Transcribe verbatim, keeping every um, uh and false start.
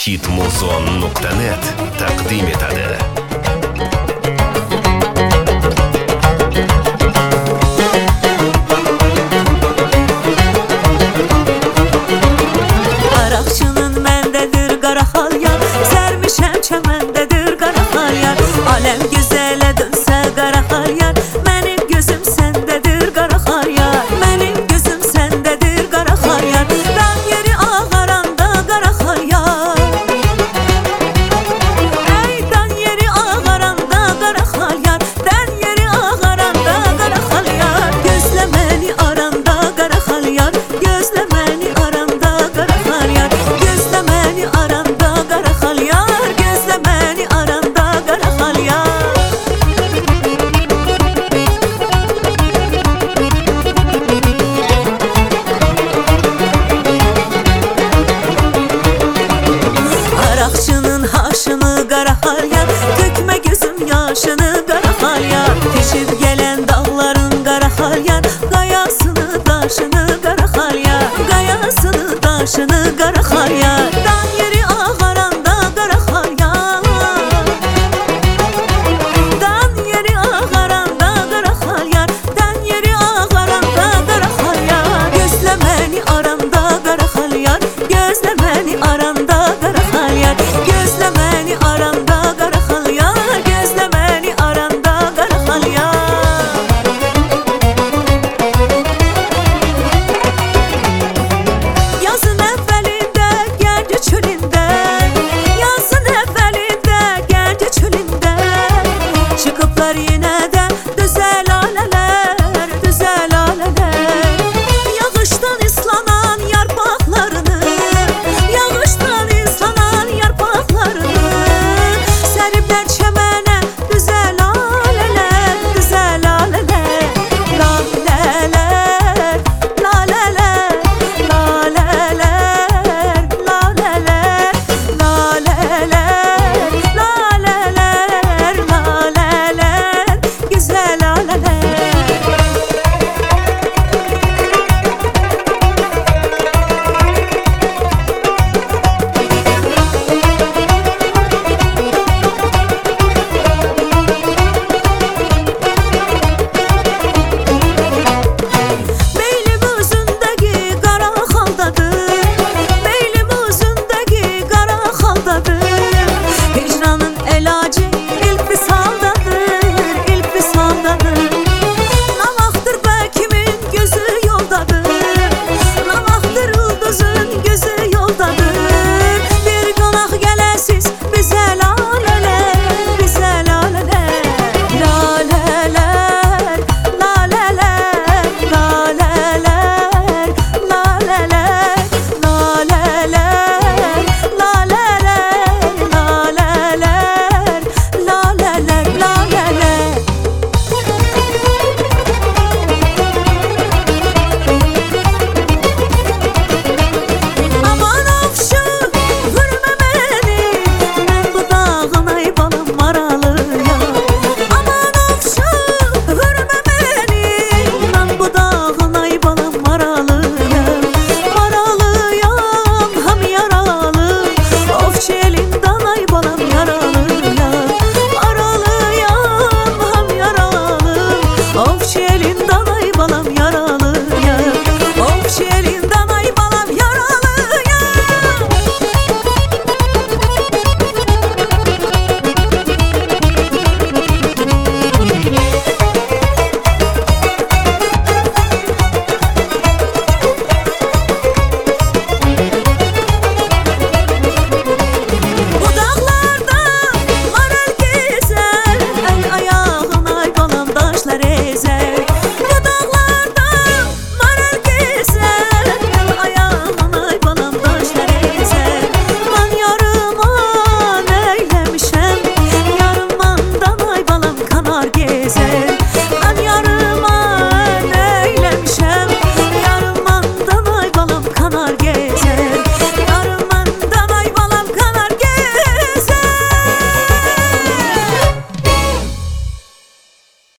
hitmuzon nuqta net taqdim etadi. Araqçının məndedir qara xalyar, sərmişəm çəməndedir qara xalyar. Aləm güzələ dönsə qara xalyar, mənim gözüm səndədir qara xalyar. Mənim gözüm səndədir qara xalyar, dam yeri ağaranda qara xalyar. Ey dan yeri ağaranda qara xalyar, dan yeri ağaranda qara xalyar. Gözlə məni aranda qara xalyar, gözlə məni aranda qara xalyar. Gözlə məni aranda qara xalyar, gözlə məni aranda qara xalyar. Araqçının haşını qara xalyar, tökmə gözüm yaşını qara xalyar. Keçib gələn dağların qara xalyar, qayasını daşını qara xalyar. Qayasını daşını qara xalyar, dan yeri ağaranda qara xalyar. Dan yeri ağaranda qara xalyar, dan yeri ağaranda qara xalyar. Gözlə məni aranda